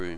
We're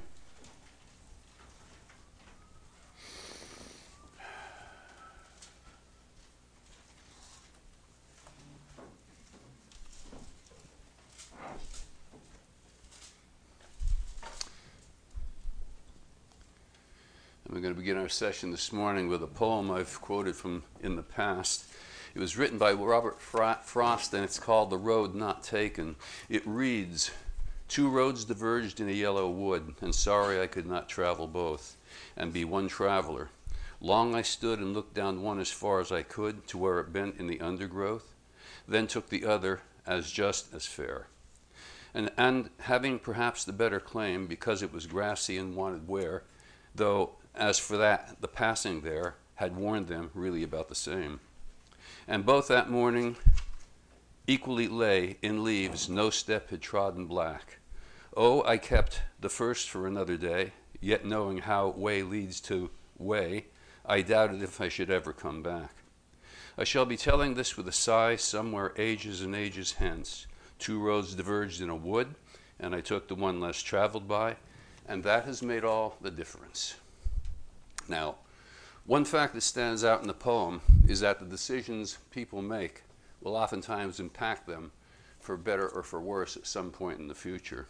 going to begin our session this morning with a poem I've quoted from in the past. It was written by Robert Frost, and it's called The Road Not Taken. It reads, "Two roads diverged in a yellow wood, and sorry I could not travel both, and be one traveler. Long I stood and looked down one as far as I could, to where it bent in the undergrowth, then took the other as just as fair. And having perhaps the better claim, because it was grassy and wanted wear, though as for that, the passing there had warned them really about the same. And both that morning equally lay in leaves, no step had trodden black. Oh, I kept the first for another day, yet knowing how way leads to way, I doubted if I should ever come back. I shall be telling this with a sigh somewhere ages and ages hence. Two roads diverged in a wood, and I took the one less traveled by, and that has made all the difference." Now, one fact that stands out in the poem is that the decisions people make will oftentimes impact them for better or for worse at some point in the future.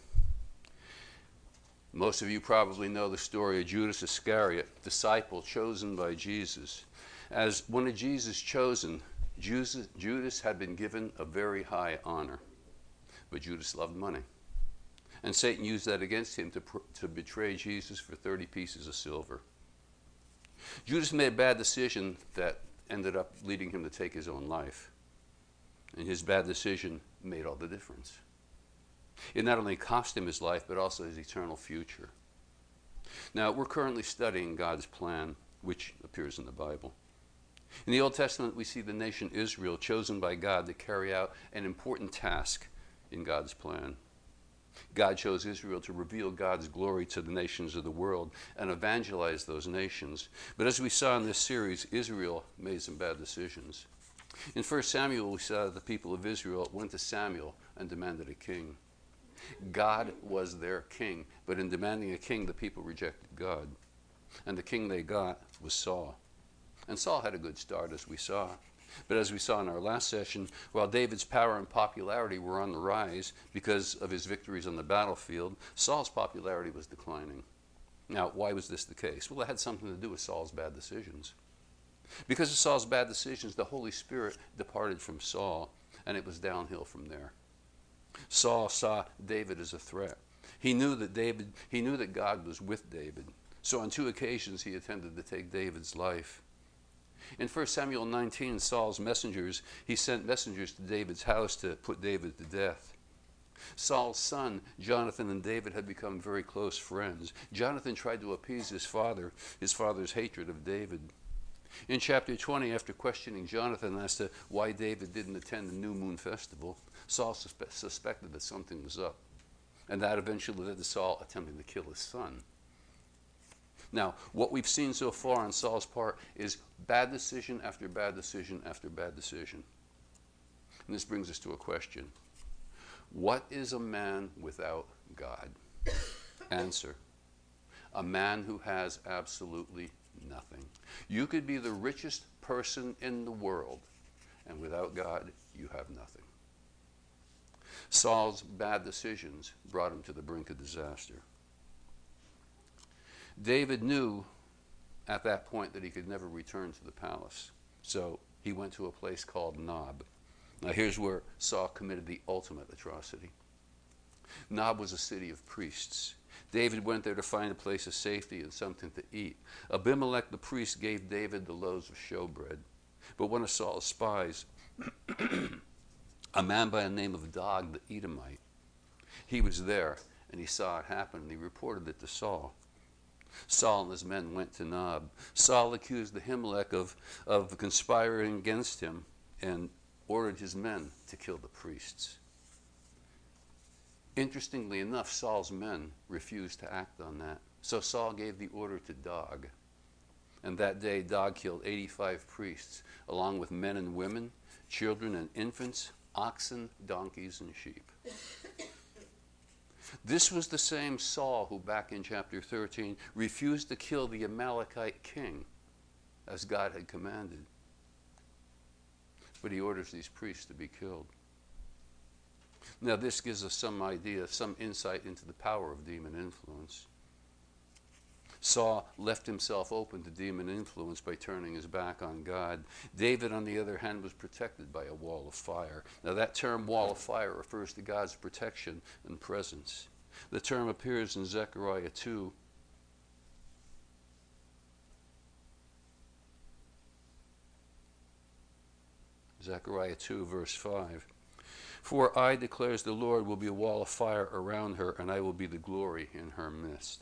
Most of you probably know the story of Judas Iscariot, disciple chosen by Jesus. As one of Jesus' chosen, Judas had been given a very high honor, but Judas loved money. And Satan used that against him to betray Jesus for 30 pieces of silver. Judas made a bad decision that ended up leading him to take his own life. And his bad decision made all the difference. It not only cost him his life, but also his eternal future. Now, we're currently studying God's plan, which appears in the Bible. In the Old Testament, we see the nation Israel chosen by God to carry out an important task in God's plan. God chose Israel to reveal God's glory to the nations of the world and evangelize those nations. But as we saw in this series, Israel made some bad decisions. In 1 Samuel, we saw that the people of Israel went to Samuel and demanded a king. God was their king, but in demanding a king, the people rejected God. And the king they got was Saul. And Saul had a good start, as we saw. But as we saw in our last session, while David's power and popularity were on the rise because of his victories on the battlefield, Saul's popularity was declining. Now, why was this the case? Well, it had something to do with Saul's bad decisions. Because of Saul's bad decisions, the Holy Spirit departed from Saul, and it was downhill from there. Saul saw David as a threat. He knew that God was with David. So on 2 occasions, he attempted to take David's life. In 1 Samuel 19, Saul's messengers, he sent messengers to David's house to put David to death. Saul's son, Jonathan, and David had become very close friends. Jonathan tried to appease his father's hatred of David. In chapter 20, after questioning Jonathan as to why David didn't attend the New Moon Festival, Saul suspected that something was up. And that eventually led to Saul attempting to kill his son. Now, what we've seen so far on Saul's part is bad decision after bad decision after bad decision. And this brings us to a question. What is a man without God? Answer. A man who has absolutely nothing. You could be the richest person in the world, and without God, you have nothing. Saul's bad decisions brought him to the brink of disaster. David knew at that point that he could never return to the palace. So he went to a place called Nob. Now here's where Saul committed the ultimate atrocity. Nob was a city of priests. David went there to find a place of safety and something to eat. Abimelech the priest gave David the loaves of showbread. But one of Saul's spies, a man by the name of Dog the Edomite, he was there and he saw it happen and he reported it to Saul. Saul and his men went to Nob. Saul accused Ahimelech of conspiring against him and ordered his men to kill the priests. Interestingly enough, Saul's men refused to act on that. So Saul gave the order to Dog. And that day, Dog killed 85 priests, along with men and women, children and infants, oxen, donkeys, and sheep. This was the same Saul who, back in chapter 13, refused to kill the Amalekite king as God had commanded. But he orders these priests to be killed. Now, this gives us some idea, some insight into the power of demon influence. Saul left himself open to demon influence by turning his back on God. David, on the other hand, was protected by a wall of fire. Now, that term wall of fire refers to God's protection and presence. The term appears in Zechariah 2. Zechariah 2, verse 5. For I, declares the Lord, will be a wall of fire around her, and I will be the glory in her midst.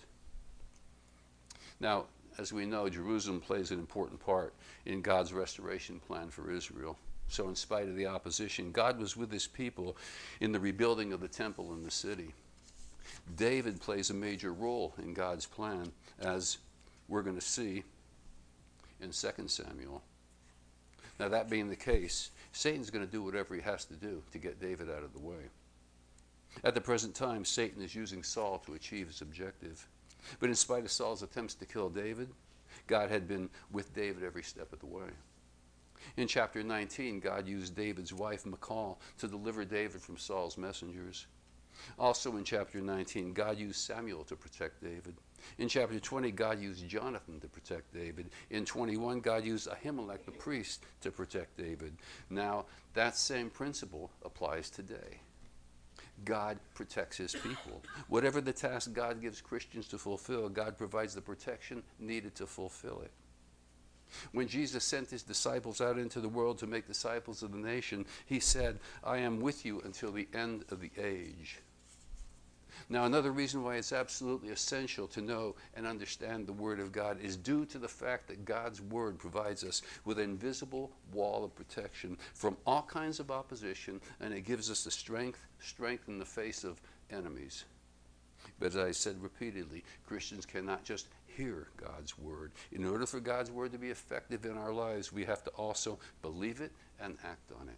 Now, as we know, Jerusalem plays an important part in God's restoration plan for Israel. So in spite of the opposition, God was with his people in the rebuilding of the temple and the city. David plays a major role in God's plan, as we're going to see in 2 Samuel. Now, that being the case, Satan's going to do whatever he has to do to get David out of the way. At the present time, Satan is using Saul to achieve his objective. But in spite of Saul's attempts to kill David, God had been with David every step of the way. In chapter 19, God used David's wife, Michal, to deliver David from Saul's messengers. Also in chapter 19, God used Samuel to protect David. In chapter 20, God used Jonathan to protect David. In 21, God used Ahimelech the priest to protect David. Now, that same principle applies today. God protects his people. Whatever the task God gives Christians to fulfill, God provides the protection needed to fulfill it. When Jesus sent his disciples out into the world to make disciples of the nation, he said, I am with you until the end of the age. Now, another reason why it's absolutely essential to know and understand the Word of God is due to the fact that God's Word provides us with an invisible wall of protection from all kinds of opposition, and it gives us the strength in the face of enemies. But as I said repeatedly, Christians cannot just hear God's Word. In order for God's Word to be effective in our lives, we have to also believe it and act on it.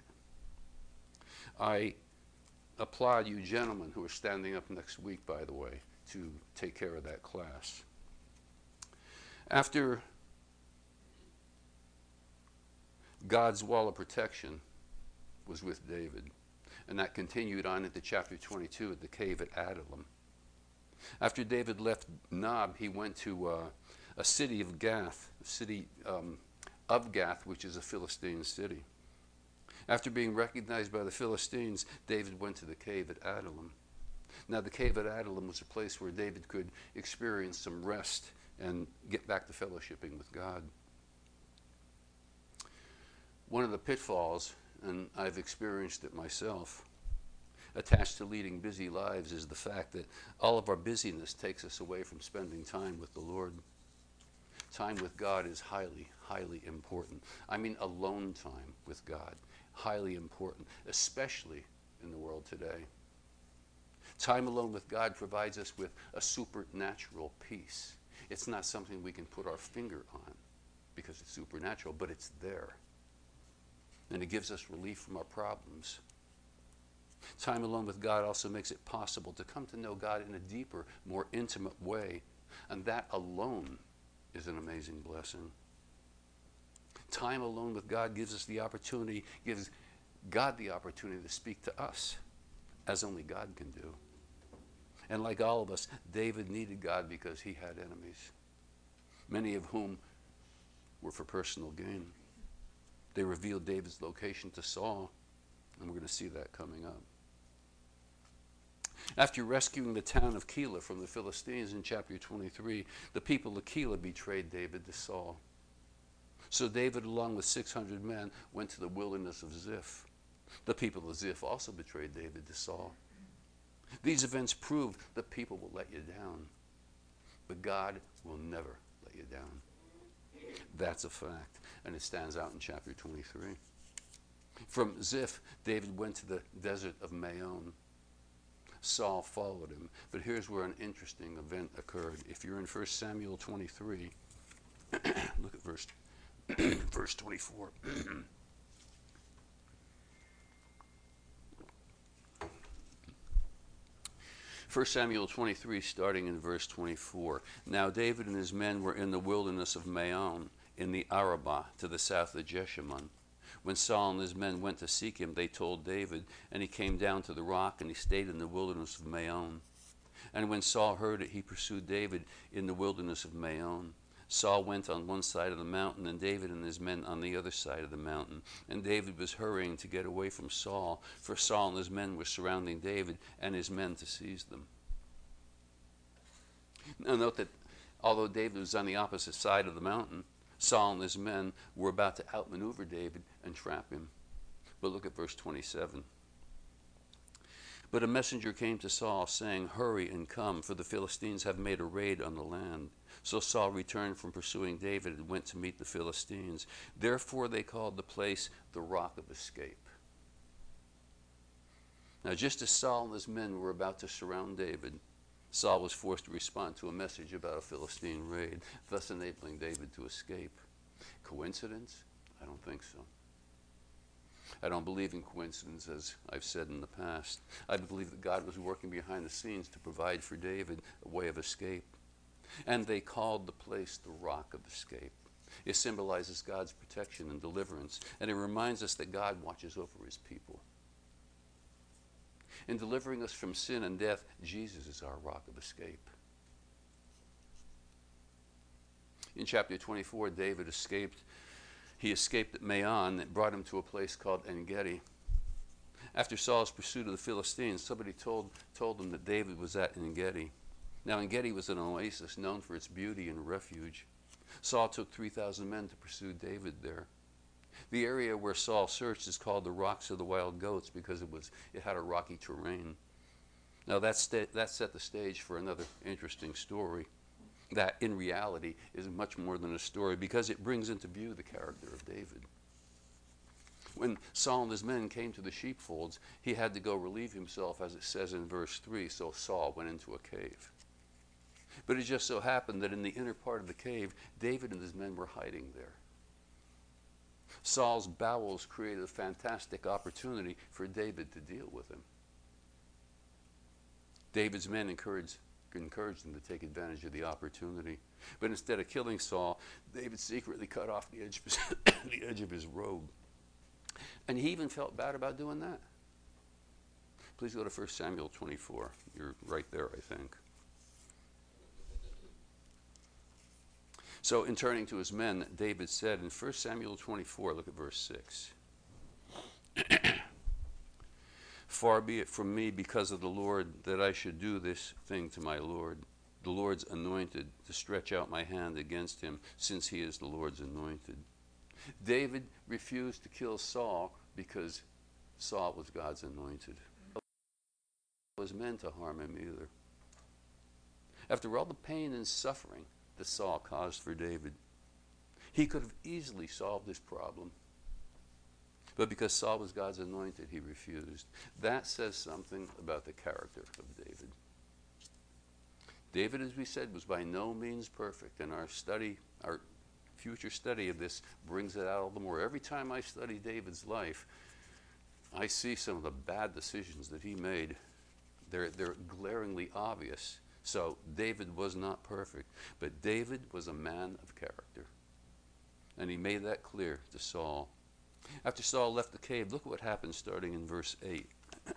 I applaud you gentlemen who are standing up next week, by the way, to take care of that class. After God's wall of protection was with David, and that continued on into chapter 22 at the cave at Adullam. After David left Nob, he went to a city of Gath, which is a Philistine city. After being recognized by the Philistines, David went to the cave at Adullam. Now, the cave at Adullam was a place where David could experience some rest and get back to fellowshipping with God. One of the pitfalls, and I've experienced it myself, attached to leading busy lives is the fact that all of our busyness takes us away from spending time with the Lord. Time with God is highly, highly important. I mean, alone time with God. Highly important, especially in the world today. Time alone with God provides us with a supernatural peace. It's not something we can put our finger on because it's supernatural, but it's there. And it gives us relief from our problems. Time alone with God also makes it possible to come to know God in a deeper, more intimate way. And that alone is an amazing blessing. Time alone with God gives God the opportunity to speak to us as only God can do. And like all of us, David needed God because he had enemies, many of whom were for personal gain. They revealed David's location to Saul, and we're going to see that coming up. After rescuing the town of Keilah from the Philistines in chapter 23, the people of Keilah betrayed David to Saul. So David, along with 600 men, went to the wilderness of Ziph. The people of Ziph also betrayed David to Saul. These events proved that people will let you down, but God will never let you down. That's a fact, and it stands out in chapter 23. From Ziph, David went to the desert of Maon. Saul followed him, but here's where an interesting event occurred. If you're in 1 Samuel 23, look at verse 24. 1 Samuel 23, starting in verse 24. Now David and his men were in the wilderness of Maon, in the Arabah, to the south of Jeshimon. When Saul and his men went to seek him, they told David, and he came down to the rock, and he stayed in the wilderness of Maon. And when Saul heard it, he pursued David in the wilderness of Maon. Saul went on one side of the mountain, and David and his men on the other side of the mountain. And David was hurrying to get away from Saul, for Saul and his men were surrounding David and his men to seize them. Now note that although David was on the opposite side of the mountain, Saul and his men were about to outmaneuver David and trap him. But look at verse 27. But a messenger came to Saul, saying, "Hurry and come, for the Philistines have made a raid on the land." So Saul returned from pursuing David and went to meet the Philistines. Therefore they called the place the Rock of Escape. Now just as Saul and his men were about to surround David, Saul was forced to respond to a message about a Philistine raid, thus enabling David to escape. Coincidence? I don't think so. I don't believe in coincidence, as I've said in the past. I believe that God was working behind the scenes to provide for David a way of escape. And they called the place the Rock of Escape. It symbolizes God's protection and deliverance, and it reminds us that God watches over his people. In delivering us from sin and death, Jesus is our rock of escape. In chapter 24, David escaped. He escaped at Maon. That brought him to a place called En-Gedi. After Saul's pursuit of the Philistines, somebody told him that David was at En-Gedi. Now, En-Gedi was an oasis known for its beauty and refuge. Saul took 3,000 men to pursue David there. The area where Saul searched is called the Rocks of the Wild Goats because it had a rocky terrain. Now that set the stage for another interesting story that in reality is much more than a story because it brings into view the character of David. When Saul and his men came to the sheepfolds, he had to go relieve himself, as it says in verse 3, so Saul went into a cave. But it just so happened that in the inner part of the cave, David and his men were hiding there. Saul's bowels created a fantastic opportunity for David to deal with him. David's men encouraged him to take advantage of the opportunity. But instead of killing Saul, David secretly cut off the edge of his robe. And he even felt bad about doing that. Please go to 1 Samuel 24. You're right there, I think. So in turning to his men, David said in 1 Samuel 24, look at verse 6. Far be it from me because of the Lord that I should do this thing to my Lord, the Lord's anointed, to stretch out my hand against him, since he is the Lord's anointed. David refused to kill Saul because Saul was God's anointed. It was meant to harm him either. After all the pain and suffering that Saul caused for David, he could have easily solved this problem. But because Saul was God's anointed, he refused. That says something about the character of David. David, as we said, was by no means perfect, and our future study of this brings it out all the more. Every time I study David's life, I see some of the bad decisions that he made. They're glaringly obvious. So David was not perfect, but David was a man of character. And he made that clear to Saul. After Saul left the cave, look at what happened starting in verse 8.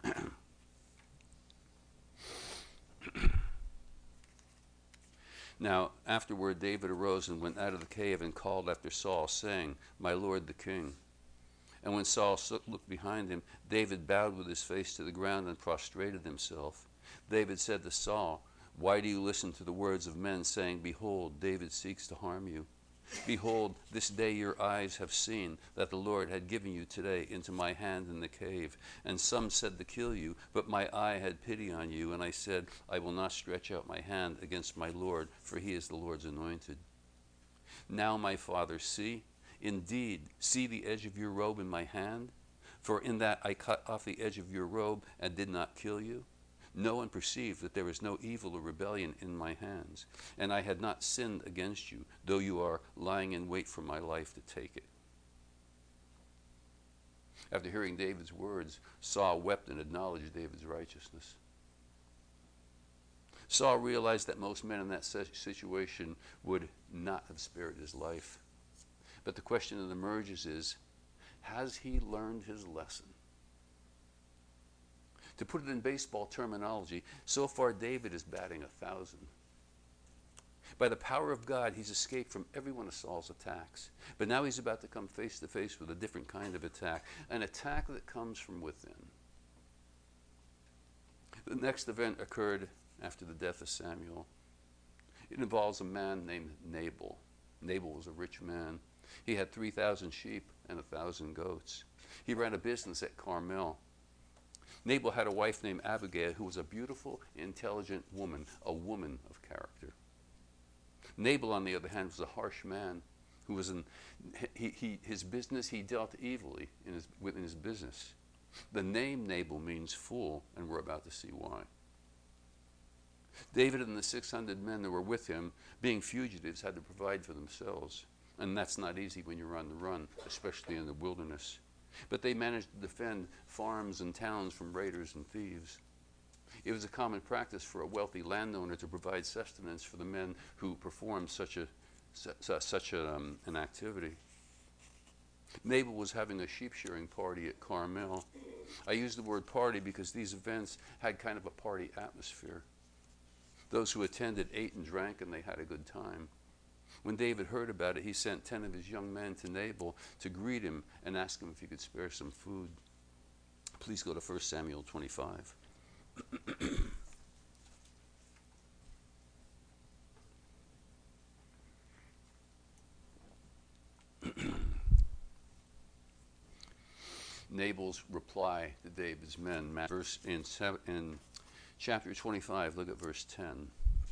Now, afterward, David arose and went out of the cave and called after Saul, saying, "My lord the king." And when Saul looked behind him, David bowed with his face to the ground and prostrated himself. David said to Saul, "Why do you listen to the words of men, saying, 'Behold, David seeks to harm you'? Behold, this day your eyes have seen that the Lord had given you today into my hand in the cave. And some said to kill you, but my eye had pity on you, and I said, I will not stretch out my hand against my Lord, for he is the Lord's anointed. Now, my father, see the edge of your robe in my hand? For in that I cut off the edge of your robe and did not kill you. No one perceived that there was no evil or rebellion in my hands, and I had not sinned against you, though you are lying in wait for my life to take it." After hearing David's words, Saul wept and acknowledged David's righteousness. Saul realized that most men in that situation would not have spared his life. But the question that emerges is, has he learned his lesson? To put it in baseball terminology, so far David is batting 1,000. By the power of God, he's escaped from every one of Saul's attacks. But now he's about to come face to face with a different kind of attack, an attack that comes from within. The next event occurred after the death of Samuel. It involves a man named Nabal. Nabal was a rich man. He had 3,000 sheep and 1,000 goats. He ran a business at Carmel. Nabal had a wife named Abigail, who was a beautiful, intelligent woman, a woman of character. Nabal, on the other hand, was a harsh man who was his business, he dealt evilly within his business. The name Nabal means fool, and we're about to see why. David and the 600 men that were with him, being fugitives, had to provide for themselves. And that's not easy when you're on the run, especially in the wilderness. But they managed to defend farms and towns from raiders and thieves. It was a common practice for a wealthy landowner to provide sustenance for the men who performed such an activity. Nabal was having a sheep shearing party at Carmel. I use the word party because these events had kind of a party atmosphere. Those who attended ate and drank, and they had a good time. When David heard about it, he sent 10 of his young men to Nabal to greet him and ask him if he could spare some food. Please go to 1 Samuel 25. Nabal's reply to David's men, verse in chapter 25, look at verse 10.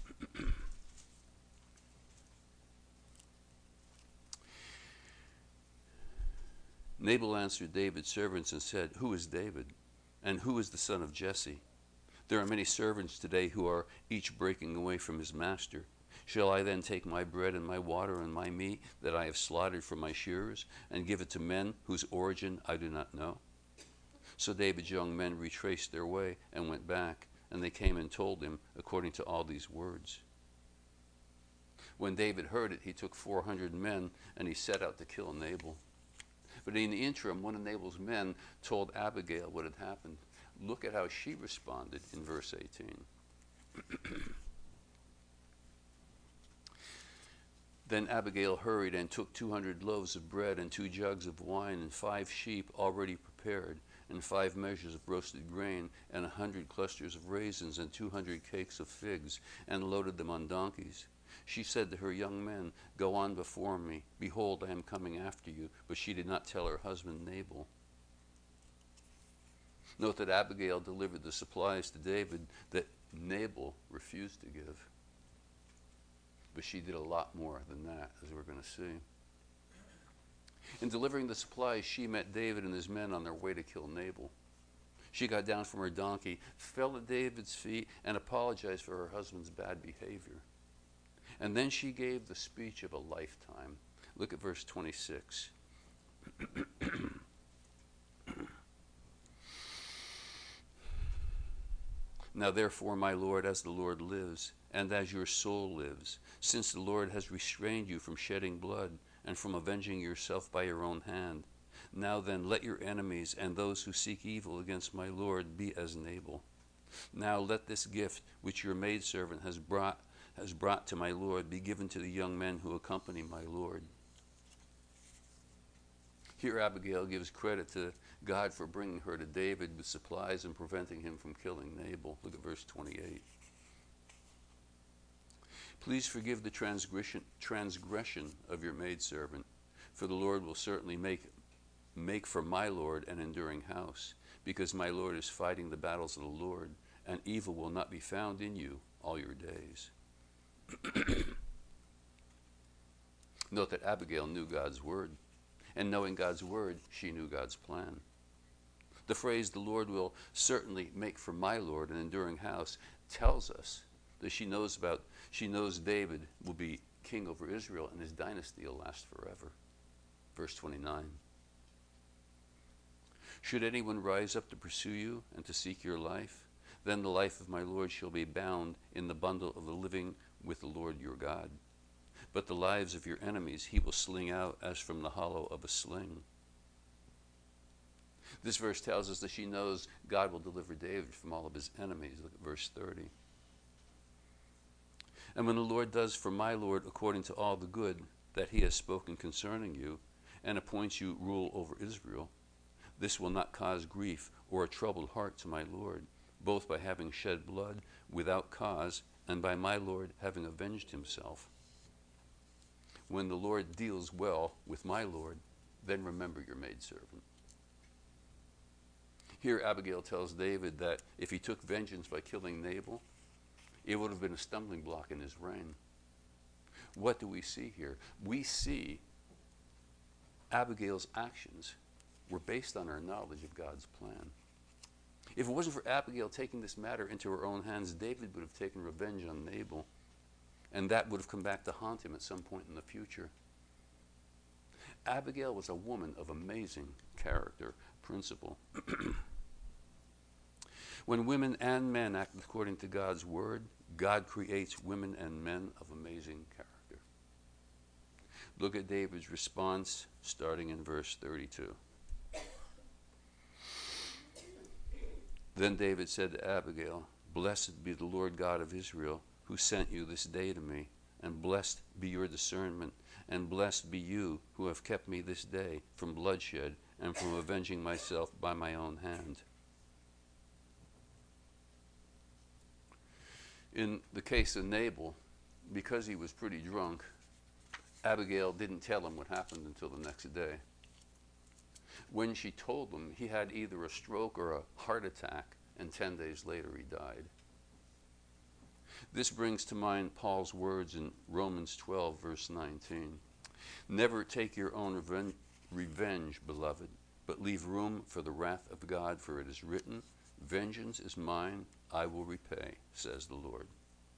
Nabal answered David's servants and said, "Who is David? And who is the son of Jesse? There are many servants today who are each breaking away from his master. Shall I then take my bread and my water and my meat that I have slaughtered for my shearers and give it to men whose origin I do not know?" So David's young men retraced their way and went back, and they came and told him according to all these words. When David heard it, he took 400 men and he set out to kill Nabal. But in the interim, one of Nabal's men told Abigail what had happened. Look at how she responded in verse 18. Then Abigail hurried and took 200 loaves of bread and 2 jugs of wine and 5 sheep already prepared and 5 measures of roasted grain and 100 clusters of raisins and 200 cakes of figs, and loaded them on donkeys. She said to her young men, "Go on before me. Behold, I am coming after you." But she did not tell her husband Nabal. Note that Abigail delivered the supplies to David that Nabal refused to give. But she did a lot more than that, as we're going to see. In delivering the supplies, she met David and his men on their way to kill Nabal. She got down from her donkey, fell at David's feet, and apologized for her husband's bad behavior. And then she gave the speech of a lifetime. Look at verse 26. Now therefore, my Lord, as the Lord lives, and as your soul lives, since the Lord has restrained you from shedding blood and from avenging yourself by your own hand, now then let your enemies and those who seek evil against my Lord be as Nabal. Now let this gift which your maidservant has brought to my Lord be given to the young men who accompany my Lord. Here Abigail gives credit to God for bringing her to David with supplies and preventing him from killing Nabal. Look at verse 28. Please forgive the transgression of your maidservant, for the Lord will certainly make for my Lord an enduring house, because my Lord is fighting the battles of the Lord, and evil will not be found in you all your days. Note that Abigail knew God's word, and knowing God's word, she knew God's plan. The phrase, "the Lord will certainly make for my Lord an enduring house," tells us that she knows David will be king over Israel and his dynasty will last forever. Verse 29. Should anyone rise up to pursue you and to seek your life, Then the life of my Lord shall be bound in the bundle of the living with the Lord your God. But the lives of your enemies he will sling out as from the hollow of a sling. This verse tells us that she knows God will deliver David from all of his enemies. Look at verse 30. And when the Lord does for my Lord according to all the good that he has spoken concerning you, and appoints you rule over Israel, this will not cause grief or a troubled heart to my Lord, both by having shed blood without cause, and by my Lord having avenged himself. When the Lord deals well with my Lord, then remember your maidservant. Here Abigail tells David that if he took vengeance by killing Nabal, it would have been a stumbling block in his reign. What do we see here? We see Abigail's actions were based on her knowledge of God's plan. If it wasn't for Abigail taking this matter into her own hands, David would have taken revenge on Nabal, and that would have come back to haunt him at some point in the future. Abigail was a woman of amazing character, principle. When women and men act according to God's word, God creates women and men of amazing character. Look at David's response starting in verse 32. Then David said to Abigail, "Blessed be the Lord God of Israel, who sent you this day to me, and blessed be your discernment, and blessed be you who have kept me this day from bloodshed and from avenging myself by my own hand." In the case of Nabal, because he was pretty drunk, Abigail didn't tell him what happened until the next day. When she told him, he had either a stroke or a heart attack, and 10 days later he died. This brings to mind Paul's words in Romans 12, verse 19. "Never take your own revenge, beloved, but leave room for the wrath of God, for it is written, 'Vengeance is mine, I will repay,' says the Lord."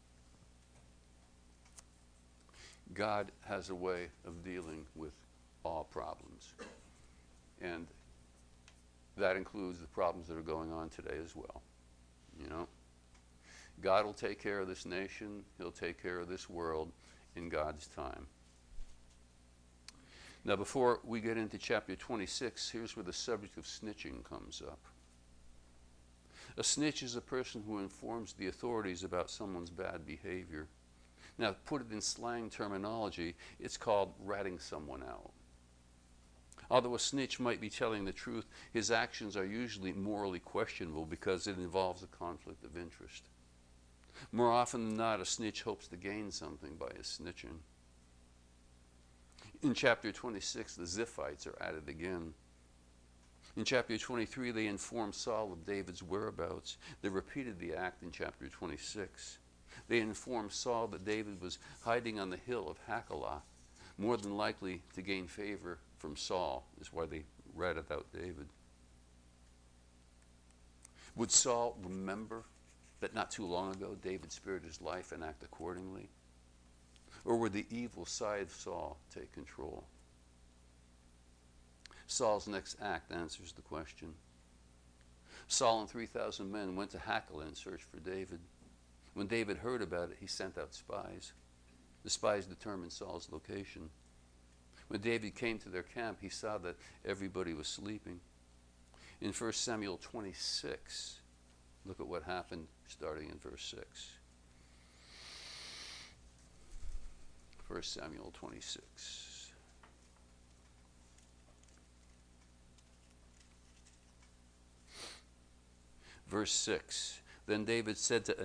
God has a way of dealing with all problems. And that includes the problems that are going on today as well. You know, God will take care of this nation. He'll take care of this world in God's time. Now, before we get into chapter 26, here's where the subject of snitching comes up. A snitch is a person who informs the authorities about someone's bad behavior. Now, to put it in slang terminology, it's called ratting someone out. Although a snitch might be telling the truth, his actions are usually morally questionable because it involves a conflict of interest. More often than not, a snitch hopes to gain something by his snitching. In chapter 26, the Ziphites are at it again. In chapter 23, they informed Saul of David's whereabouts. They repeated the act in chapter 26. They informed Saul that David was hiding on the hill of Hachilah, more than likely to gain favor from Saul, is why they ratted out David. Would Saul remember that not too long ago David spared his life and act accordingly? Or would the evil side of Saul take control? Saul's next act answers the question. Saul and 3,000 men went to Hachilah in search for David. When David heard about it, he sent out spies. The spies determined Saul's location. When David came to their camp, he saw that everybody was sleeping. In 1 Samuel 26, look at what happened starting in verse 6. 1 Samuel 26. Verse 6. Then David said to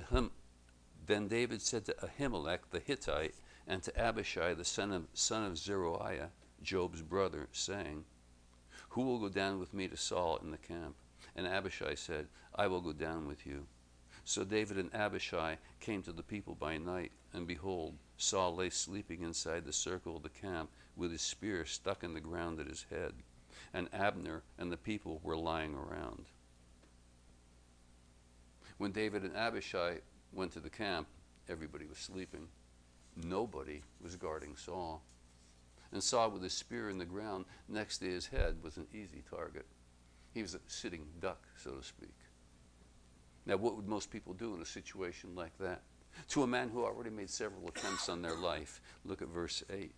Ahimelech the Hittite and to Abishai the son of Zeruiah, Job's brother, saying, "Who will go down with me to Saul in the camp?" And Abishai said, "I will go down with you." So David and Abishai came to the people by night, and behold, Saul lay sleeping inside the circle of the camp with his spear stuck in the ground at his head, and Abner and the people were lying around. When David and Abishai went to the camp, everybody was sleeping. Nobody was guarding Saul. And Saul, with his spear in the ground next to his head, was an easy target. He was a sitting duck, so to speak. Now, what would most people do in a situation like that? To a man who already made several attempts on their life. Look at verse 8.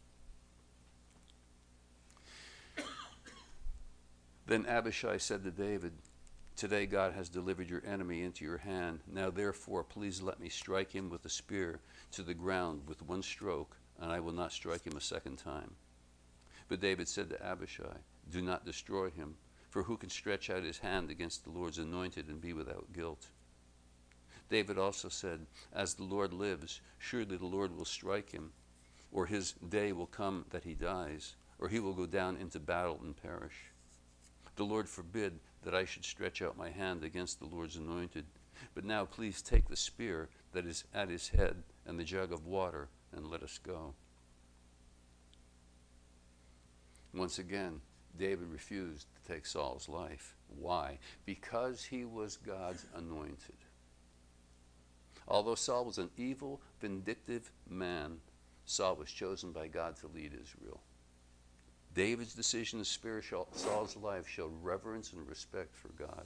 Then Abishai said to David, "Today God has delivered your enemy into your hand. Now therefore, please let me strike him with a spear to the ground with one stroke, and I will not strike him a second time." But David said to Abishai, "Do not destroy him, for who can stretch out his hand against the Lord's anointed and be without guilt?" David also said, "As the Lord lives, surely the Lord will strike him, or his day will come that he dies, or he will go down into battle and perish. The Lord forbid that I should stretch out my hand against the Lord's anointed. But now please take the spear that is at his head and the jug of water, and let us go." Once again, David refused to take Saul's life. Why? Because he was God's anointed. Although Saul was an evil, vindictive man, Saul was chosen by God to lead Israel. David's decision to spare Saul's life showed reverence and respect for God.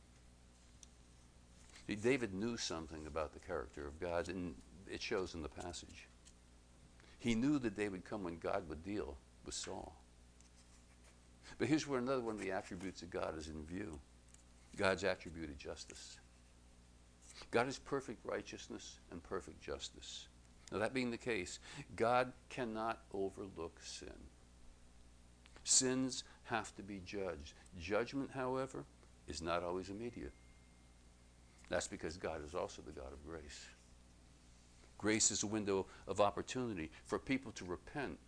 David knew something about the character of God, and it shows in the passage. He knew the day would come when God would deal with Saul. But here's where another one of the attributes of God is in view. God's attribute of justice. God is perfect righteousness and perfect justice. Now, that being the case, God cannot overlook sin. Sins have to be judged. Judgment, however, is not always immediate. That's because God is also the God of grace. Grace is a window of opportunity for people to repent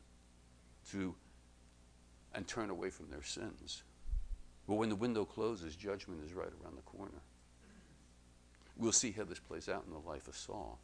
and turn away from their sins. But when the window closes, judgment is right around the corner. We'll see how this plays out in the life of Saul.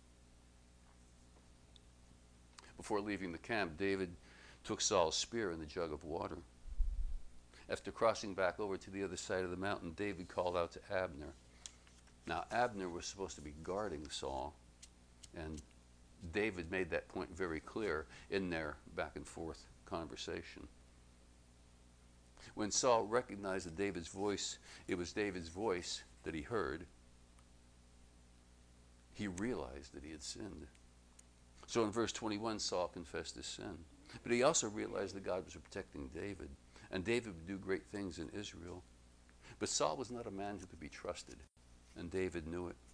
Before leaving the camp, David took Saul's spear and the jug of water. After crossing back over to the other side of the mountain, David called out to Abner. Now, Abner was supposed to be guarding Saul, and David made that point very clear in their back and forth conversation. When Saul recognized that David's voice, it was David's voice that he heard, he realized that he had sinned. So in verse 21, Saul confessed his sin. But he also realized that God was protecting David, and David would do great things in Israel. But Saul was not a man who could be trusted, and David knew it.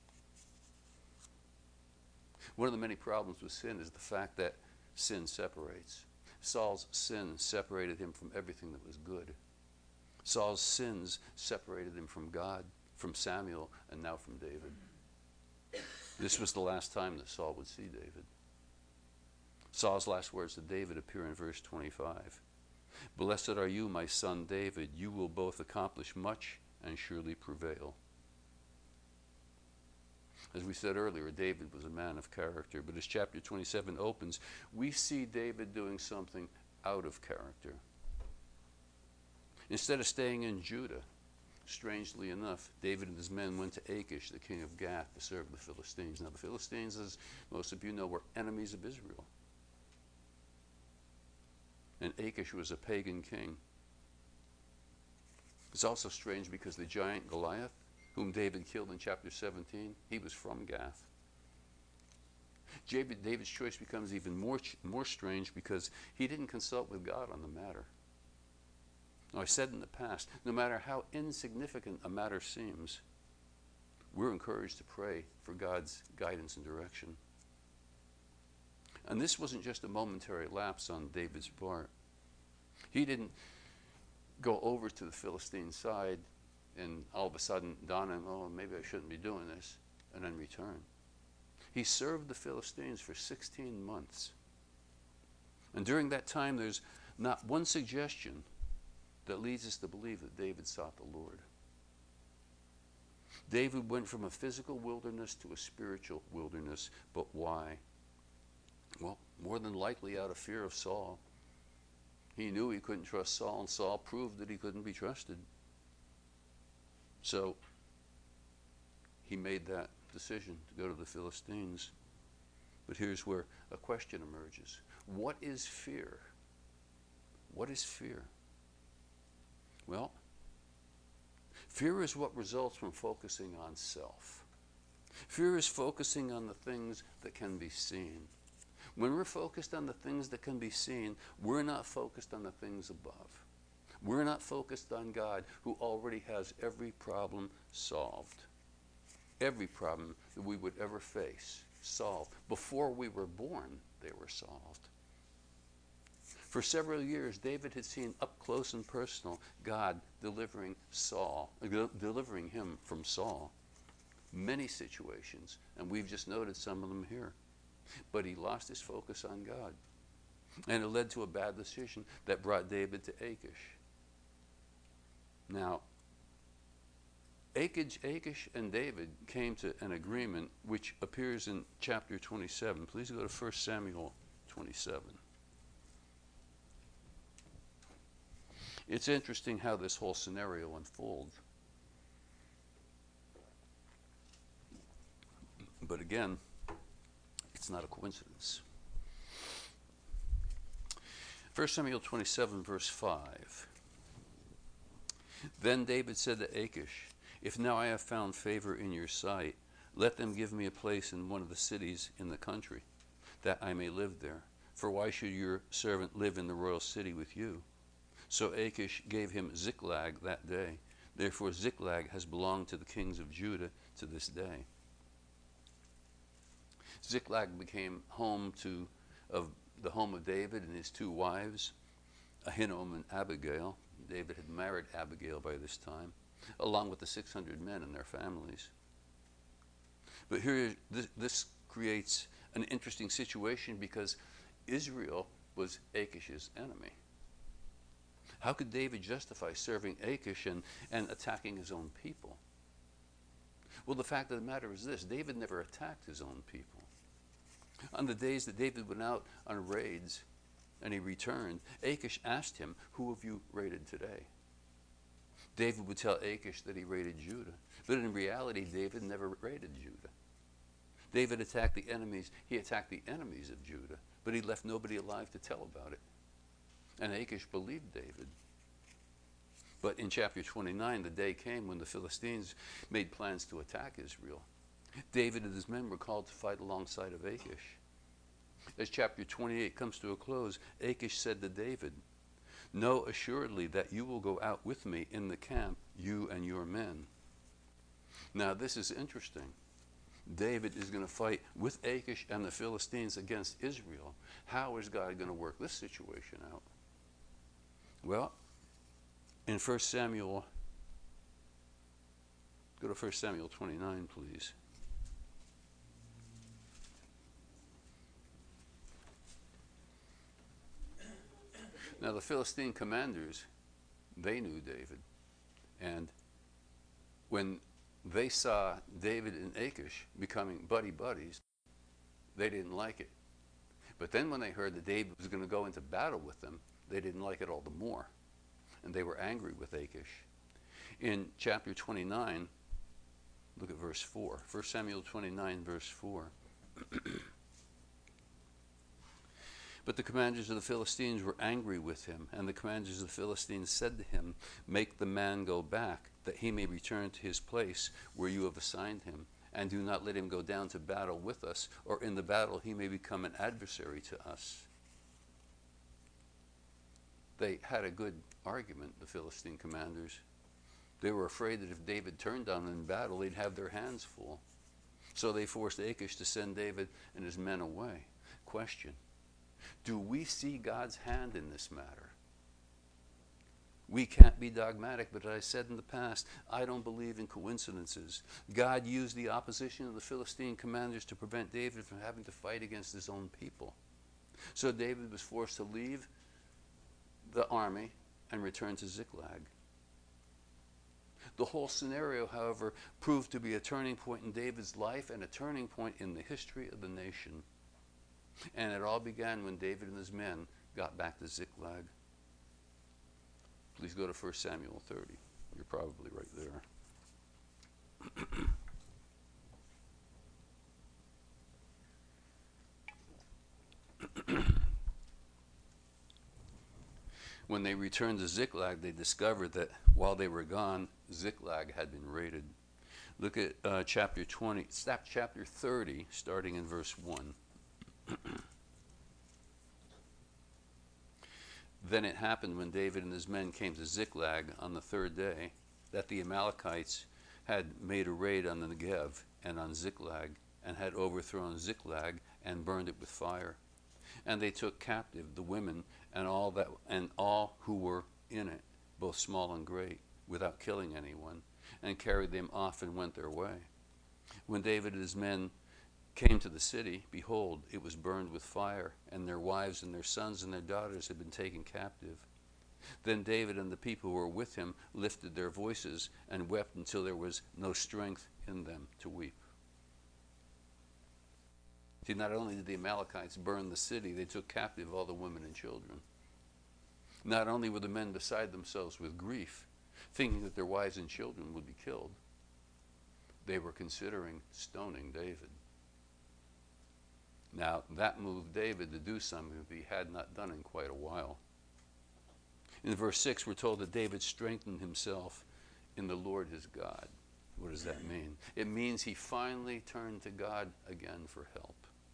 One of the many problems with sin is the fact that sin separates. Saul's sin separated him from everything that was good. Saul's sins separated him from God, from Samuel, and now from David. This was the last time that Saul would see David. Saul's last words to David appear in verse 25. "Blessed are you, my son David. You will both accomplish much and surely prevail." As we said earlier, David was a man of character, but as chapter 27 opens, we see David doing something out of character. Instead of staying in Judah, strangely enough, David and his men went to Achish, the king of Gath, to serve the Philistines. Now, the Philistines, as most of you know, were enemies of Israel. And Achish was a pagan king. It's also strange because the giant Goliath, whom David killed in chapter 17, he was from Gath. David's choice becomes even more strange because he didn't consult with God on the matter. Now, I said in the past, no matter how insignificant a matter seems, we're encouraged to pray for God's guidance and direction. And this wasn't just a momentary lapse on David's part. He didn't go over to the Philistine side and all of a sudden dawn on him, "Oh, maybe I shouldn't be doing this," and then return. He served the Philistines for 16 months. And during that time, there's not one suggestion that leads us to believe that David sought the Lord. David went from a physical wilderness to a spiritual wilderness, but why? Well, more than likely out of fear of Saul. He knew he couldn't trust Saul, and Saul proved that he couldn't be trusted. So he made that decision to go to the Philistines. But here's where a question emerges. What is fear? What is fear? Well, Fear is what results from focusing on self. Fear is focusing on the things that can be seen. When we're focused on the things that can be seen, we're not focused on the things above. We're not focused on God, who already has every problem solved. Every problem that we would ever face solved. Before we were born, they were solved. For several years, David had seen up close and personal God delivering him from Saul. Many situations, and we've just noted some of them here. But he lost his focus on God. And it led to a bad decision that brought David to Achish. Now, Achish and David came to an agreement which appears in chapter 27. Please go to 1 Samuel 27. It's interesting how this whole scenario unfolds. But again, it's not a coincidence. 1 Samuel 27, verse 5. Then David said to Achish, "If now I have found favor in your sight, let them give me a place in one of the cities in the country, that I may live there. For why should your servant live in the royal city with you?" So Achish gave him Ziklag that day. Therefore Ziklag has belonged to the kings of Judah to this day. Ziklag became the home of David and his two wives, Ahinoam and Abigail. David had married Abigail by this time, along with the 600 men and their families. But here, this creates an interesting situation because Israel was Achish's enemy. How could David justify serving Achish and attacking his own people? Well, the fact of the matter is this: David never attacked his own people. On the days that David went out on raids and he returned, Achish asked him, "Who have you raided today?" David would tell Achish that he raided Judah. But in reality, David never raided Judah. David attacked the enemies. He attacked the enemies of Judah, but he left nobody alive to tell about it. And Achish believed David. But in chapter 29, the day came when the Philistines made plans to attack Israel. David and his men were called to fight alongside of Achish. As chapter 28 comes to a close, Achish said to David, "Know assuredly that you will go out with me in the camp, you and your men." Now this is interesting. David is going to fight with Achish and the Philistines against Israel. How is God going to work this situation out? Well, in 1 Samuel, go to 1 Samuel 29, please. Now the Philistine commanders, they knew David. And when they saw David and Achish becoming buddies, they didn't like it. But then when they heard that David was going to go into battle with them, they didn't like it all the more. And they were angry with Achish. In chapter 29, look at verse 4. 1 Samuel 29, verse 4. But the commanders of the Philistines were angry with him, and the commanders of the Philistines said to him, "Make the man go back, that he may return to his place where you have assigned him, and do not let him go down to battle with us, or in the battle he may become an adversary to us." They had a good argument, the Philistine commanders. They were afraid that if David turned on them in battle, they'd have their hands full. So they forced Achish to send David and his men away. Question: do we see God's hand in this matter? We can't be dogmatic, but as I said in the past, I don't believe in coincidences. God used the opposition of the Philistine commanders to prevent David from having to fight against his own people. So David was forced to leave the army and return to Ziklag. The whole scenario, however, proved to be a turning point in David's life and a turning point in the history of the nation. And it all began when David and his men got back to Ziklag. Please go to 1 Samuel 30. You're probably right there. When they returned to Ziklag, they discovered that while they were gone, Ziklag had been raided. Look at chapter 30, starting in verse 1. Then it happened when David and his men came to Ziklag on the third day that the Amalekites had made a raid on the Negev and on Ziklag, and had overthrown Ziklag and burned it with fire. And they took captive the women and all who were in it, both small and great, without killing anyone, and carried them off and went their way. When David and his men came to the city, behold, it was burned with fire, and their wives and their sons and their daughters had been taken captive. Then David and the people who were with him lifted their voices and wept until there was no strength in them to weep. See, not only did the Amalekites burn the city, they took captive all the women and children. Not only were the men beside themselves with grief, thinking that their wives and children would be killed, they were considering stoning David. Now, that moved David to do something that he had not done in quite a while. In verse 6, we're told that David strengthened himself in the Lord his God. What does that mean? It means he finally turned to God again for help.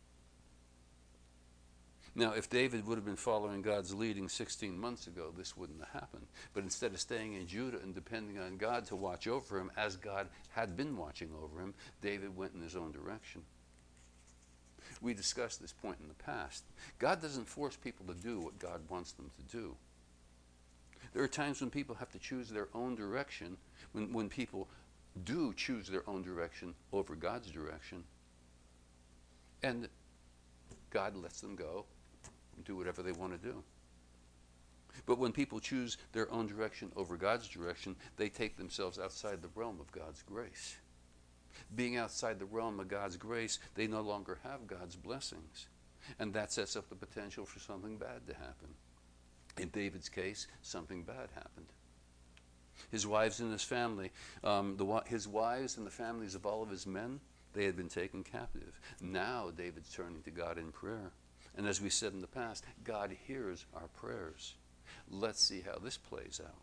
Now, if David would have been following God's leading 16 months ago, this wouldn't have happened. But instead of staying in Judah and depending on God to watch over him, as God had been watching over him, David went in his own direction. We discussed this point in the past. God doesn't force people to do what God wants them to do. There are times when people have to choose their own direction, when people do choose their own direction over God's direction, and God lets them go and do whatever they want to do. But when people choose their own direction over God's direction, they take themselves outside the realm of God's grace. Being outside the realm of God's grace, they no longer have God's blessings. And that sets up the potential for something bad to happen. In David's case, something bad happened. His wives and his family, his wives and the families of all of his men, they had been taken captive. Now David's turning to God in prayer. And as we said in the past, God hears our prayers. Let's see how this plays out.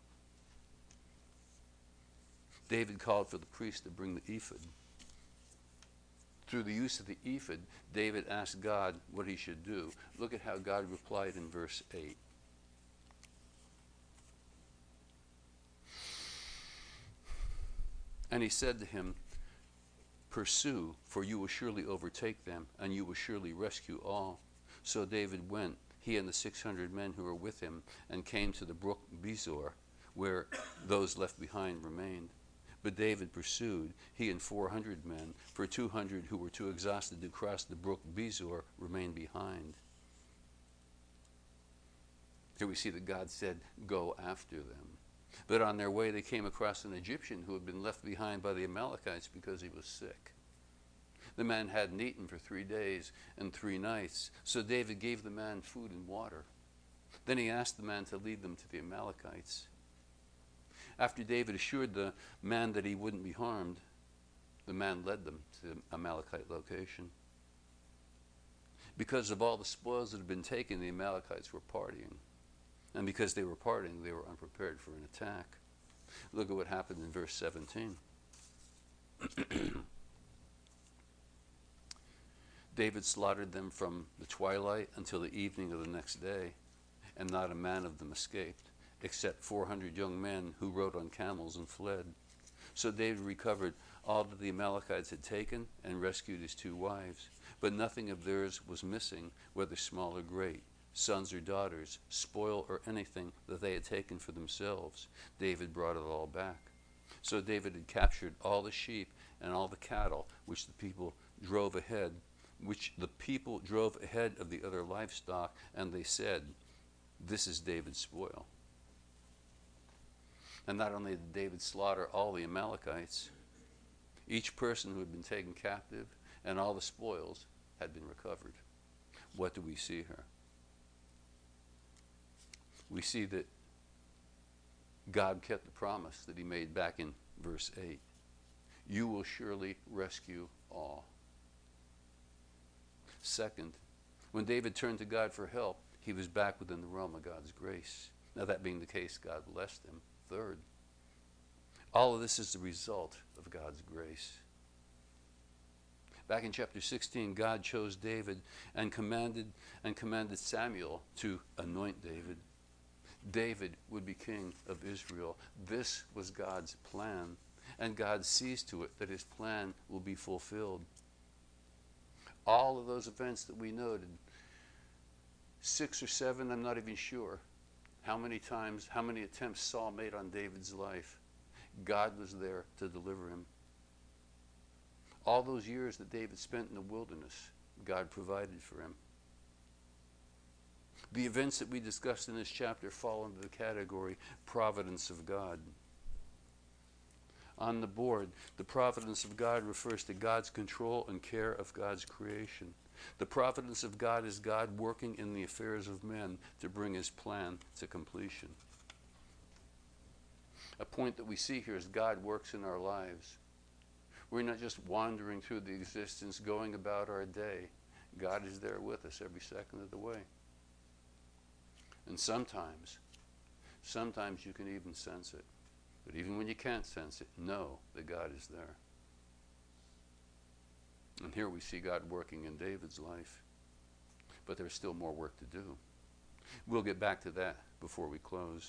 David called for the priest to bring the ephod. Through the use of the ephod, David asked God what he should do. Look at how God replied in verse 8. And he said to him, "Pursue, for you will surely overtake them, and you will surely rescue all." So David went, he and the 600 men who were with him, and came to the brook Besor, where those left behind remained. But David pursued, he and 400 men, for 200 who were too exhausted to cross the brook Besor remained behind. Here we see that God said, "Go after them." But on their way they came across an Egyptian who had been left behind by the Amalekites because he was sick. The man hadn't eaten for 3 days and 3 nights, so David gave the man food and water. Then he asked the man to lead them to the Amalekites. After David assured the man that he wouldn't be harmed, the man led them to the Amalekite location. Because of all the spoils that had been taken, the Amalekites were partying. And because they were partying, they were unprepared for an attack. Look at what happened in verse 17. David slaughtered them from the twilight until the evening of the next day, and not a man of them escaped, except 400 young men who rode on camels and fled. So David recovered all that the Amalekites had taken and rescued his 2 wives. But nothing of theirs was missing, whether small or great, sons or daughters, spoil or anything that they had taken for themselves. David brought it all back. So David had captured all the sheep and all the cattle which the people drove ahead of the other livestock, and they said, "This is David's spoil." And not only did David slaughter all the Amalekites, each person who had been taken captive and all the spoils had been recovered. What do we see here? We see that God kept the promise that he made back in verse 8. You will surely rescue all. Second, when David turned to God for help, he was back within the realm of God's grace. Now, that being the case, God blessed him. Third, all of this is the result of God's grace. Back in chapter 16, God chose David and commanded Samuel to anoint David. David would be king of Israel. This was God's plan, and God sees to it that his plan will be fulfilled. All of those events that we noted, 6 or 7, I'm not even sure how many attempts Saul made on David's life, God was there to deliver him. All those years that David spent in the wilderness, God provided for him. The events that we discussed in this chapter fall into the category providence of God. On the board, the providence of God refers to God's control and care of God's creation. The providence of God is God working in the affairs of men to bring his plan to completion. A point that we see here is God works in our lives. We're not just wandering through the existence, going about our day. God is there with us every second of the way. And sometimes you can even sense it. But even when you can't sense it, know that God is there. And here we see God working in David's life. But there's still more work to do. We'll get back to that before we close.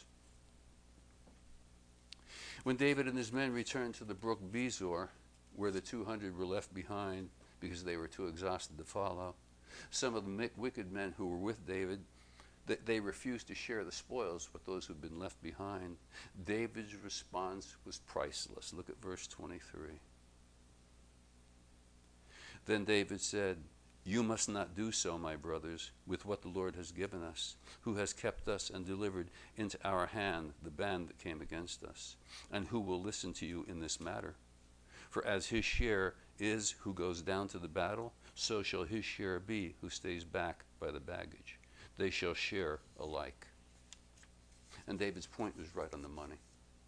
When David and his men returned to the brook Besor, where the 200 were left behind because they were too exhausted to follow, some of the wicked men who were with David, they refused to share the spoils with those who'd been left behind. David's response was priceless. Look at verse 23. Then David said, "You must not do so, my brothers, with what the Lord has given us, who has kept us and delivered into our hand the band that came against us, and who will listen to you in this matter. For as his share is who goes down to the battle, so shall his share be who stays back by the baggage. They shall share alike." And David's point was right on the money.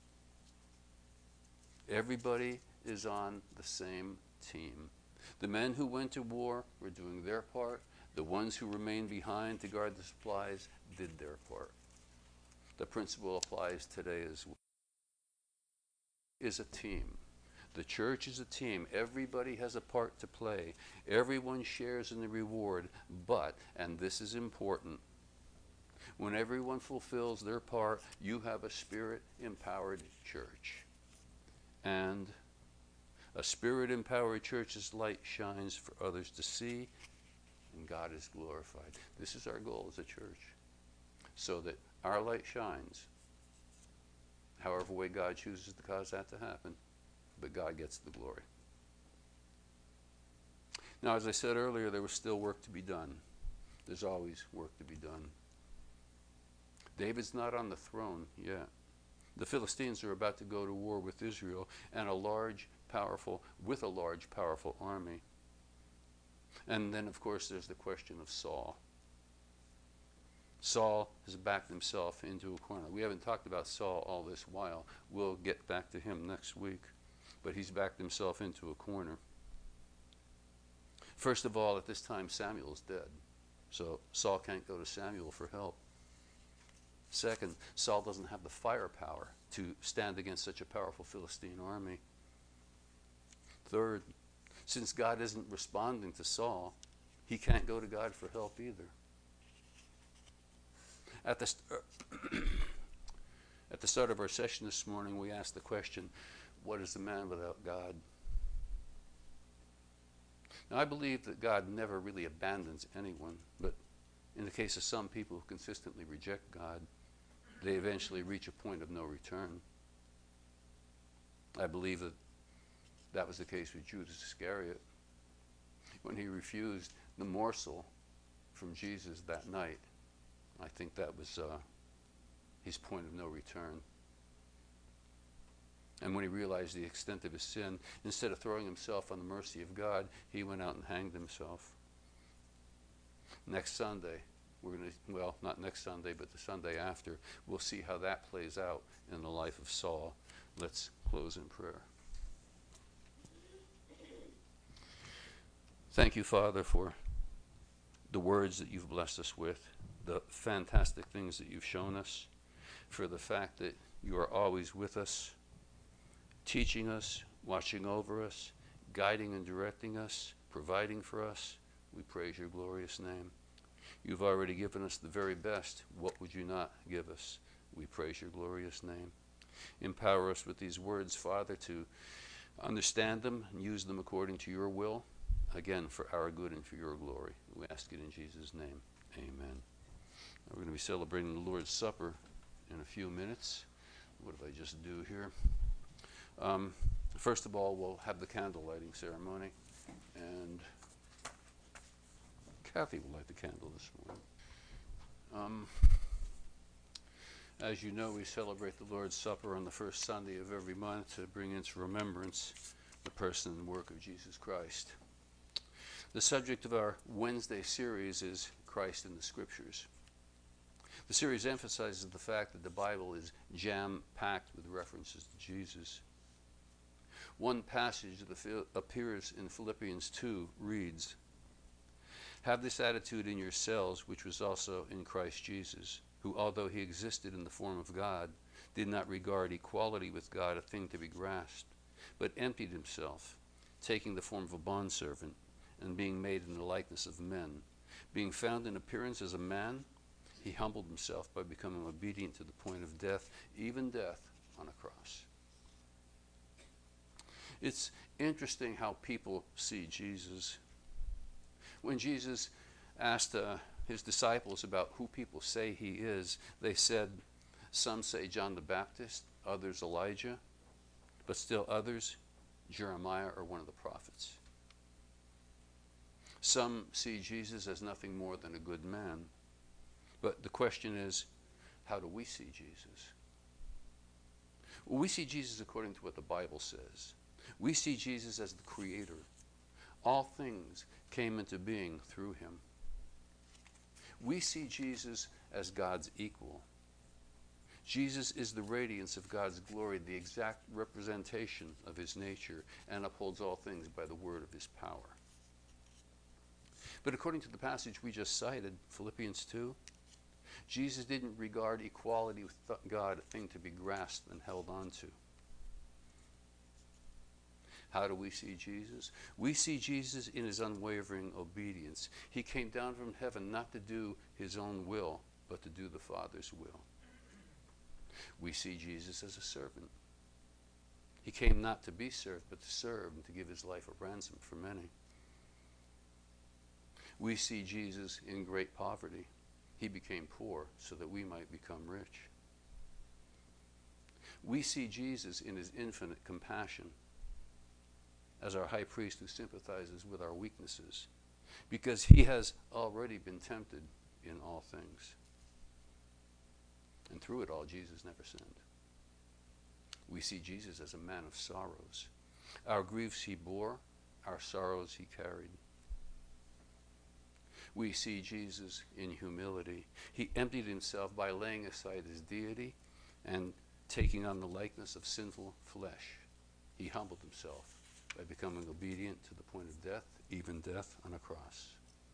Everybody is on the same team. The men who went to war were doing their part. The ones who remained behind to guard the supplies did their part. The principle applies today as well. Is a team. The church is a team. Everybody has a part to play. Everyone shares in the reward. But, and this is important, when everyone fulfills their part, you have a spirit-empowered church. And a spirit-empowered church's light shines for others to see, and God is glorified. This is our goal as a church, so that our light shines, however way God chooses to cause that to happen, but God gets the glory. Now, as I said earlier, there was still work to be done. There's always work to be done. David's not on the throne yet. The Philistines are about to go to war with Israel and a large, powerful army. And then, of course, there's the question of Saul. Saul has backed himself into a corner. We haven't talked about Saul all this while. We'll get back to him next week. But he's backed himself into a corner. First of all, at this time, Samuel's dead. So Saul can't go to Samuel for help. Second, Saul doesn't have the firepower to stand against such a powerful Philistine army. Third, since God isn't responding to Saul, he can't go to God for help either. At the start of our session this morning, we asked the question, what is a man without God? Now, I believe that God never really abandons anyone, but in the case of some people who consistently reject God, they eventually reach a point of no return. I believe that was the case with Judas Iscariot. When he refused the morsel from Jesus that night, I think that was his point of no return. And when he realized the extent of his sin, instead of throwing himself on the mercy of God, he went out and hanged himself. Next Sunday, not next Sunday, but the Sunday after, we'll see how that plays out in the life of Saul. Let's close in prayer. Thank you, Father, for the words that you've blessed us with, the fantastic things that you've shown us. for the fact that you are always with us, teaching us, watching over us, guiding and directing us, providing for us. We praise your glorious name. You've already given us the very best. What would you not give us? We praise your glorious name. Empower us with these words, Father, to understand them and use them according to your will, again, for our good and for your glory. We ask it in Jesus' name. Amen. We're going to be celebrating the Lord's Supper in a few minutes. What did I just do here? First of all, we'll have the candle lighting ceremony, and Kathy will light the candle this morning. As you know, we celebrate the Lord's Supper on the first Sunday of every month to bring into remembrance the person and work of Jesus Christ. The subject of our Wednesday series is Christ in the Scriptures. The series emphasizes the fact that the Bible is jam-packed with references to Jesus. One passage that appears in Philippians 2 reads, "Have this attitude in yourselves, which was also in Christ Jesus, who, although he existed in the form of God, did not regard equality with God a thing to be grasped, but emptied himself, taking the form of a bondservant, and being made in the likeness of men. Being found in appearance as a man, he humbled himself by becoming obedient to the point of death, even death on a cross." It's interesting how people see Jesus. When Jesus asked his disciples about who people say he is, they said, some say John the Baptist, others Elijah, but still others, Jeremiah or one of the prophets. Some see Jesus as nothing more than a good man. But the question is, how do we see Jesus? Well, we see Jesus according to what the Bible says. We see Jesus as the Creator. All things came into being through him. We see Jesus as God's equal. Jesus is the radiance of God's glory, the exact representation of his nature, and upholds all things by the word of his power. But according to the passage we just cited, Philippians 2, Jesus didn't regard equality with God a thing to be grasped and held on to. How do we see Jesus? We see Jesus in his unwavering obedience. He came down from heaven not to do his own will, but to do the Father's will. We see Jesus as a servant. He came not to be served, but to serve and to give his life a ransom for many. We see Jesus in great poverty. He became poor so that we might become rich. We see Jesus in his infinite compassion as our high priest who sympathizes with our weaknesses, because he has already been tempted in all things. And through it all, Jesus never sinned. We see Jesus as a man of sorrows. Our griefs he bore, our sorrows he carried. We see Jesus in humility. He emptied himself by laying aside his deity and taking on the likeness of sinful flesh. He humbled himself by becoming obedient to the point of death, even death on a cross.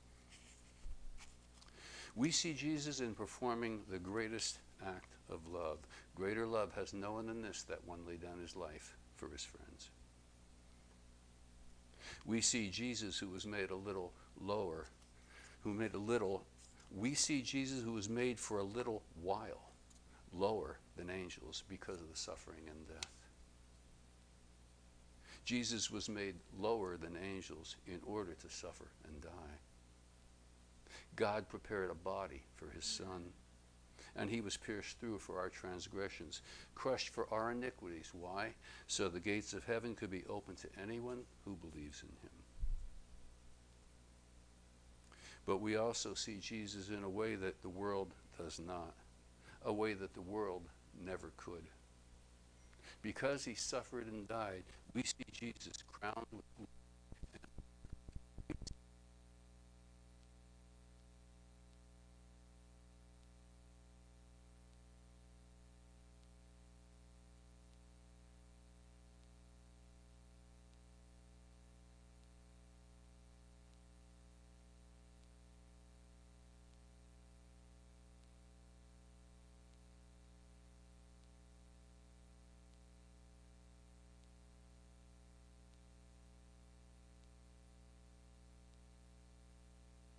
We see Jesus in performing the greatest act of love. Greater love has no one than this, that one lay down his life for his friends. We see Jesus who was made a little lower, we see Jesus who was made for a little while lower than angels because of the suffering and death. Jesus was made lower than angels in order to suffer and die. God prepared a body for his Son, and he was pierced through for our transgressions, crushed for our iniquities. Why? So the gates of heaven could be open to anyone who believes in him. But we also see Jesus in a way that the world does not, a way that the world never could. Because he suffered and died, we see Jesus crowned with